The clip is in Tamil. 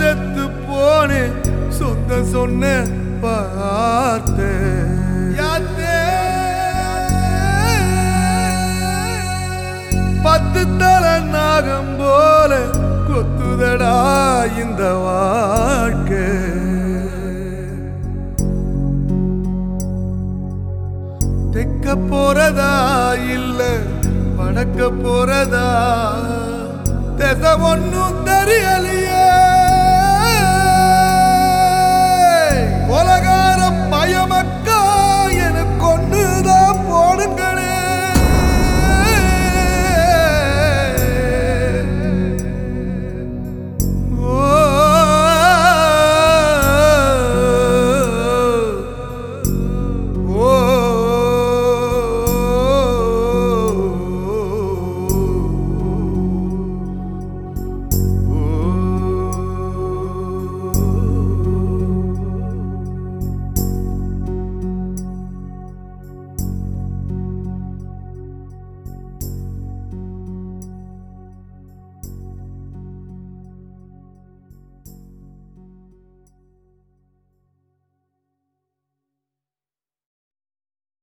செத்து போனே சொந்த சொன்ன பார்த்த பத்து தர நாகம் போல கொத்துதடா இந்த வாழ்க்கை தெக்க போறதா இல்ல வடக்க போறதா திசை ஒன்னும் தெரியலையே